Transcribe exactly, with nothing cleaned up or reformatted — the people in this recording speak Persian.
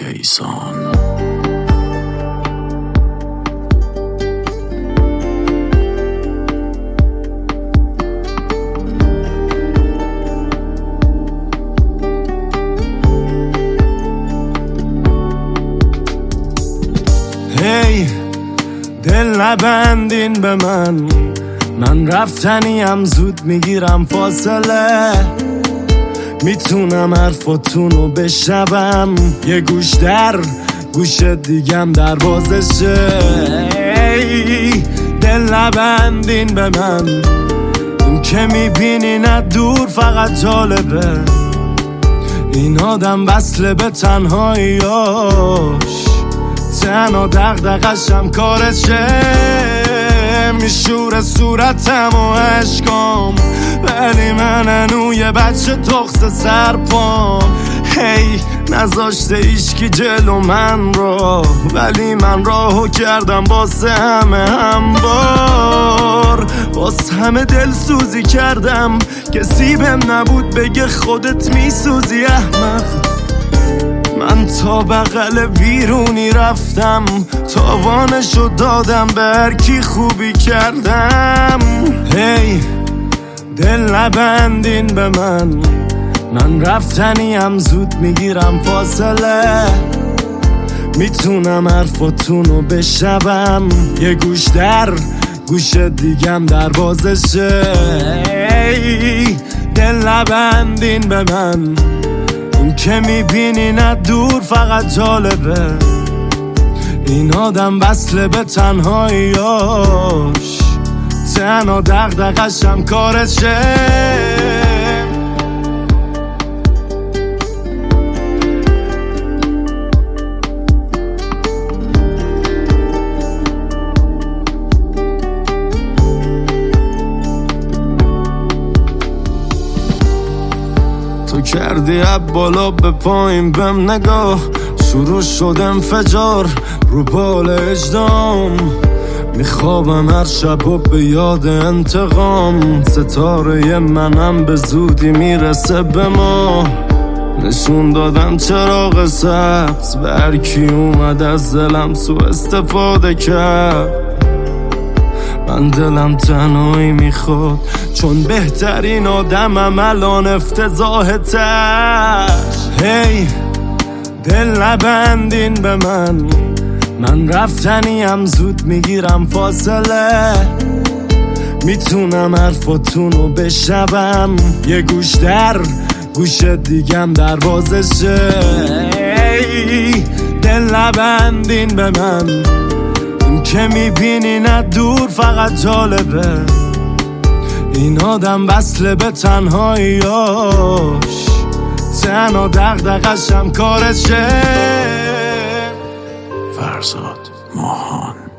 کیسان. هی دل نبندین به من، من رفتنیم زود میگیرم فاصله، میتونم حرفاتونو بشنوم، یه گوش در گوش دیگم در بازشه. هی دل نبندین به من، این که میبینی نه دور فقط جالبه، این آدم وصله به تنهاییاش، تنها دغدغه‌شم کارشه، میشوره صورتم و عشقام، ولی من هنو یه بچه تخص سرپام. هی نذاشته ایشکی جلو من رو، ولی من راهو کردم واسه همه همبار، واسه همه دل سوزی کردم، کسی بهم نبود بگه خودت میسوزی احمق. من تا بغل بیرونی رفتم، تاوانشو دادم به هر کی خوبی کردم. هی دل نبندین به من، من رفتنیم زود میگیرم فاصله، میتونم حرفاتونو بشنوم، یه گوش در گوش دیگم در بازشه. هی دل نبندین به من، این که میبینی نه دور فقط جالبه، این آدم وصله به تنهاییاش، تنها دغدغه‌شم کارشه. تو کردی اب بالا به پایین بهم نگاه، شروع شد انفجار رو بال اجدام، میخوابم هر شب و به یاد انتقام، ستاره منم به زودی میرسه به ما، نشون دادم چراغ سبز به هر کی اومد از دلم سو استفاده کرد، من دلم تنهایی میخواد، چون بهترین آدمم الان افتضاح تش. هی دل نبندین به من، من رفتنیم زود میگیرم فاصله، میتونم حرفاتونو بشنوم، یه گوش در گوش دیگم در بازشه. هی دل نبندین به من، این که میبینی نه دور فقط جالبه، این آدم وصله به تنهاییاش، تنها دغدغه‌شم کارشه. فرزاد ماهان.